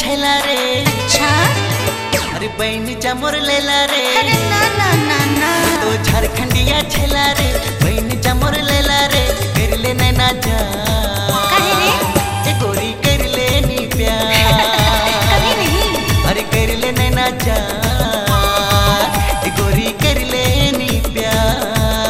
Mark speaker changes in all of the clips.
Speaker 1: छेला रे।
Speaker 2: अच्छा
Speaker 1: अरे बहन जमुर लेला रे।
Speaker 2: अरे ना ना ना ना
Speaker 1: तो झारखंडिया छेला रे, बहन जमुर लेला रे। कर ले नैना जा
Speaker 2: काहे रे?
Speaker 1: ए गोरी कर ले नी प्यार।
Speaker 2: कभी नहीं।
Speaker 1: अरे कर ले नैना जा ए गोरी कर ले नी प्यार।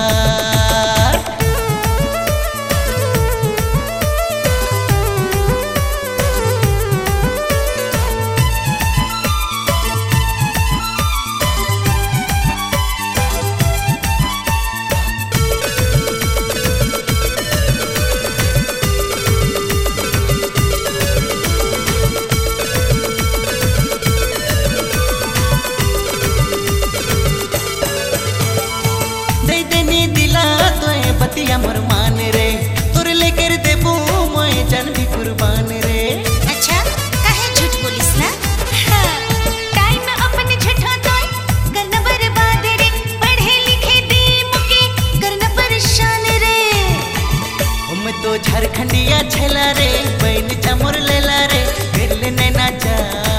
Speaker 1: बतिया मोर मान रे, तुर लेकर देबू मोए जन भी कुर्बान रे।
Speaker 2: अच्छा काहे झूठ बोलिस ना? टाइम अपने झूठा तोय करना बर्बाद रे। पढ़े लिखे दी मुके करना परेशान रे।
Speaker 1: हम तो झारखंडिया छेला रे, बहन जमुर लेला रे। कर ले नैना जा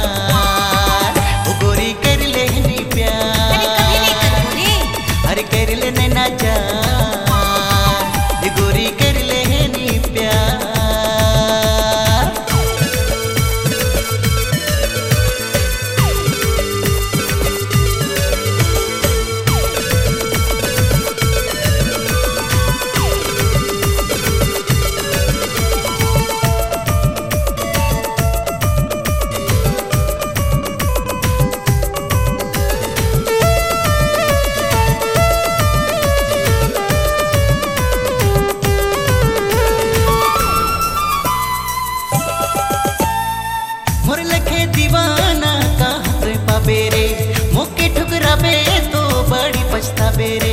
Speaker 1: ओ गोरी कर ले नी प्यार।
Speaker 2: अरे कभी नहीं करूँ रे।
Speaker 1: अरे कर ले नैना जा गोरी कर ले नी प्यार। मोर लखे दीवाना कहत पाबे रे, मोके ठुकराबे तो बड़ी पछताबे रे।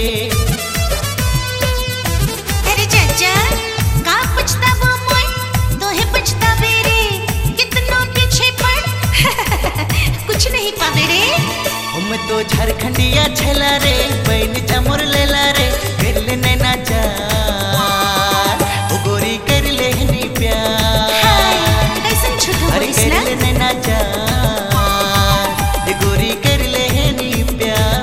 Speaker 2: अरे चाचा का पछतावा मोय तोहे पछतावे रे। कितनो पीछे पड़ कुछ नहीं पावे रे।
Speaker 1: हम तो झारखंडिया छेला रे, बहन जमुर लेला रे। कर ले नैना जा ओ गोरी कर ले नी प्यार।
Speaker 2: कैसन झूठ
Speaker 1: अरे
Speaker 2: बोलिस
Speaker 1: कर
Speaker 2: ना?
Speaker 1: ले नैना जा ए गोरी कर ले नी प्यार।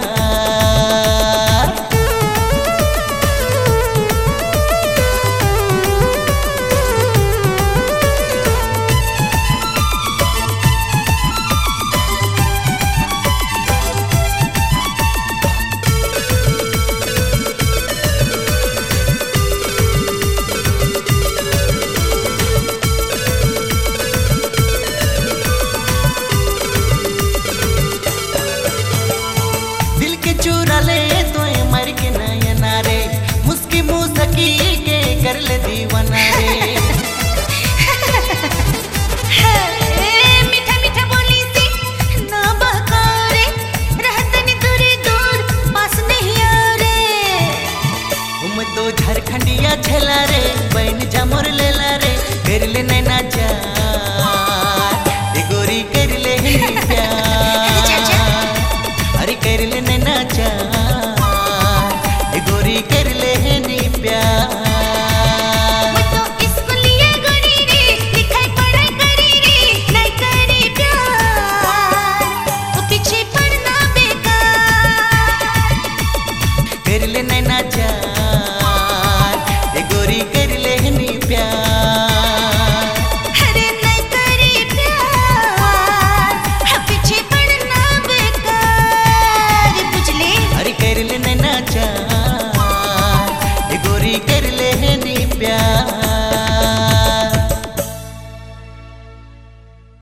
Speaker 1: दिल के चुरा ले तोए मर के नयना रे। मुस्की मुसकी के कर ले दीवाना रे।
Speaker 2: मीठा मीठा बोली सी ना बहकाओ रे। रहतनी दूरी दूर पास नहीं आओ रे।
Speaker 1: हम तो झारखंडिया छेला रे, बहन जमुर लेला रे। कर ले नैना जा ए गोरी कर ले नी प्यार। अरे कर ले नैना जा ए गोरी कर ले नी प्यार।
Speaker 2: मैं तो स्कूलिया गोरी रे, लिखाई पढ़ाई करी रे, नहीं करी प्यार। वो पीछे पड़ना बेकार।
Speaker 1: कर ले नैना जा ए गोरी कर ले नी प्यार।
Speaker 2: अरे नहीं करी प्यार, पीछे पड़ना बेकार। बुझले?
Speaker 1: अरे कर ले नैना जा ए गोरी कर ले नी प्यार।